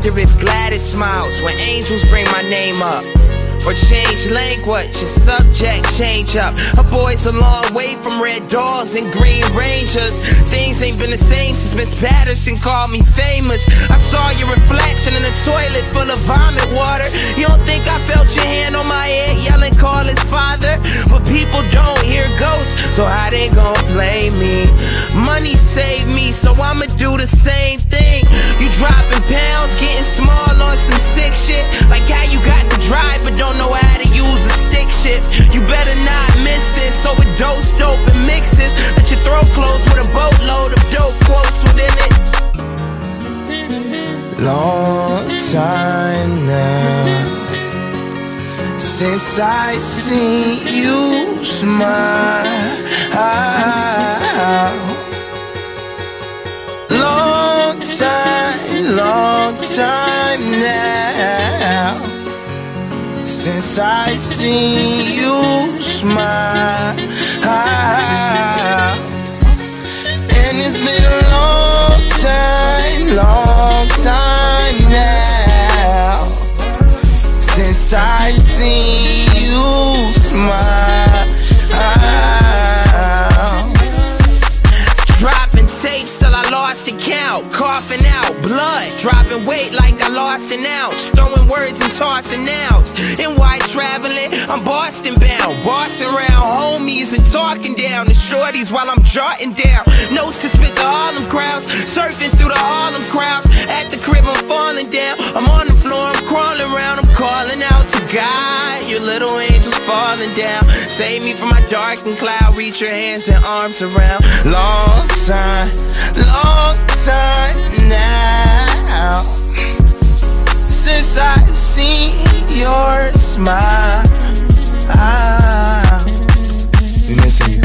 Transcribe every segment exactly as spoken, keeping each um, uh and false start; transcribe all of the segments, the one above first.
wonder if Gladys smiles when angels bring my name up. Or change language, your subject change up. A boy's a long way from red doors and green rangers. Things ain't been the same since Miss Patterson called me famous. I saw your reflection in the toilet full of vomit water. You don't think I felt your hand on my head yelling, call his father? But people don't hear ghosts, so how they gon' blame me? Money saved me, so I'ma do the same thing. You dropping pounds, getting small on some sick shit. Like how you got the drive but don't know how to use a stick shift. You better not miss this. So it dose, dope, and mixes. Let your throat close with a boatload of dope quotes within it. Long time now since I've seen you smile. Long time, long time now since I've seen you smile. And it's been a long time, long time now since I've seen you smile. Dropping tapes till I lost the count. Coughing out blood, dropping weight like I lost an ounce. Throwing words and tossing nouns. And why traveling? I'm Boston bound. Bossing around homies and talking down the shorties while I'm jotting down notes to spit to Harlem crowds. Surfing through the Harlem crowds. At the crib I'm falling down. I'm on the floor, I'm crawling around. I'm calling out to God. Your little angels falling down. Save me from my darkened cloud. Reach your hands and arms around. Long time, long time now since I've seen your smile. We missing you.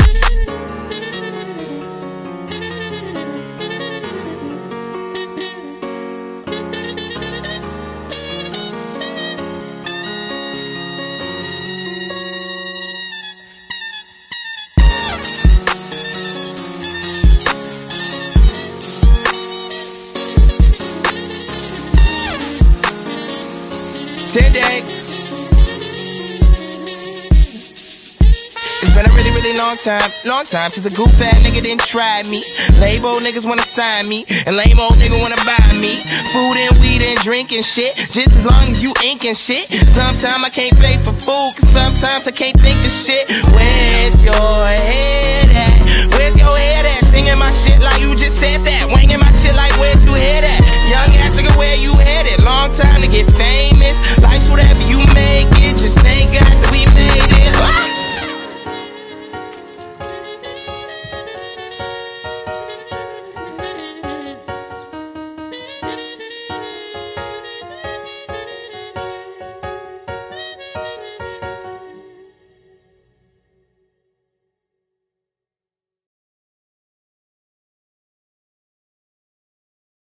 Today, it's been a really, really long time, long time since a goof fat nigga didn't try me. Lame old niggas wanna sign me, and lame old nigga wanna buy me food and weed and drink and shit, just as long as you ink and shit. Sometimes I can't pay for food, cause sometimes I can't think of shit. Where's your head at? Where's your head at? Singing my shit like you just said that. Wanging my shit like where'd you hear that? Yo,